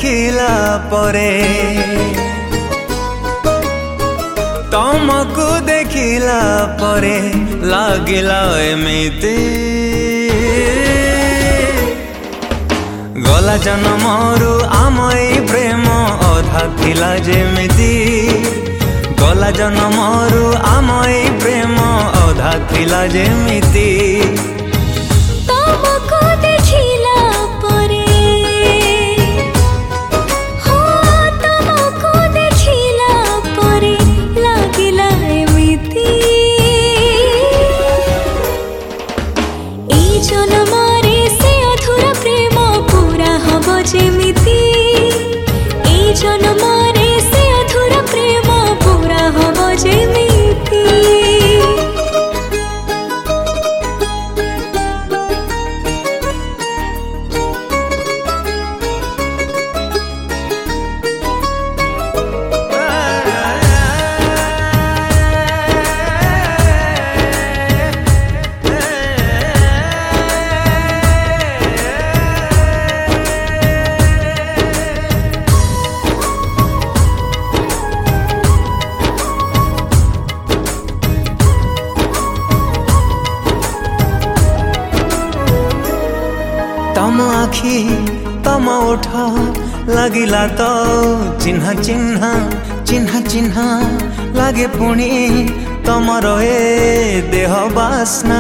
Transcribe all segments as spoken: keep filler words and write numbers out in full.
देखिला परे तुमको देखिला परे लागिला एमिति गला जन्मरू आम ए प्रेम अधा थिला जेमिति गला जन्मरू आम ए प्रेम अधा थिला जेमिति तुमको देखिला परे हो तुमको देखिला परे लागिला एमिति ई जन्मरे से अधूरा प्रेम पूरा हब जेमिति ई जन्मरे से अधूरा प्रेम पूरा हब जेमिति तम आखि तम ओठ लागिला तो चिन्ह चिन्ह चिन्ह चिन्ह लागे पुणी तमर ए देह बासना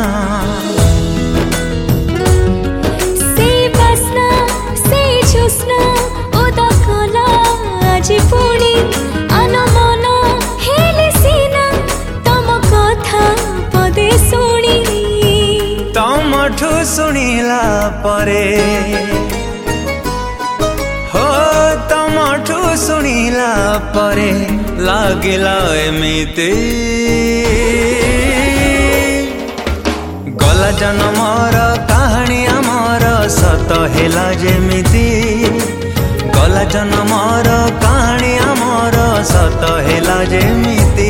से बासना से जोस्ना उदकला आज पुणी अनमन हेले सीना तम कथा पदे सुनी तमठु सुनिला परे हो तमठु सुनिला परे लागिला एमिति गला जन्मर कहानी आमर सत हेला जेमिति गला जन्मर कहानी आमर सत हेला जेमिति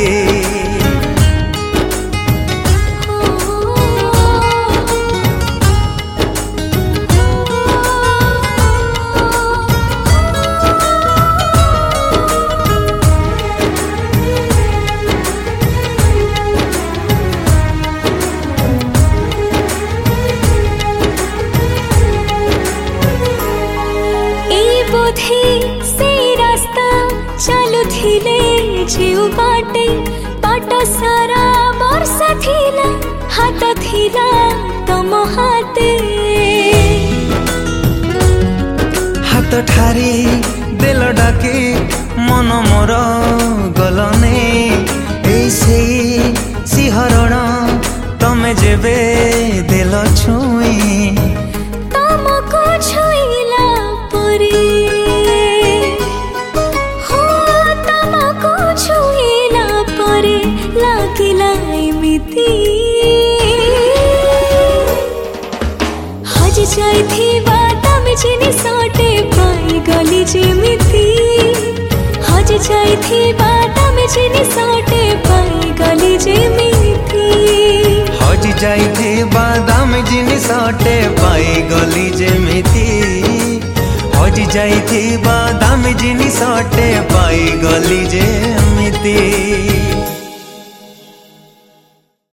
से रास्ता चलु थिले जेउ बाटे बाट सारा वर्षा थिला हाथ थिला तम हाते हाथ ठारी दिल डाके मन मोर गलने ऐसे सिहरण तमे जेबे दिल छुई तमको छुईला परे लागिला एमिति हज जाइथिबा तमे जिनि सटे पाई गली जेमिति हज जाइथिबा तमे जिनि सटे पाई गली जेमिति हज जाइथिबा तमे जिनि सटे पाई गली जेमिति हज जाइथिबा तमे जिनि सटे पाई गली जेमिति।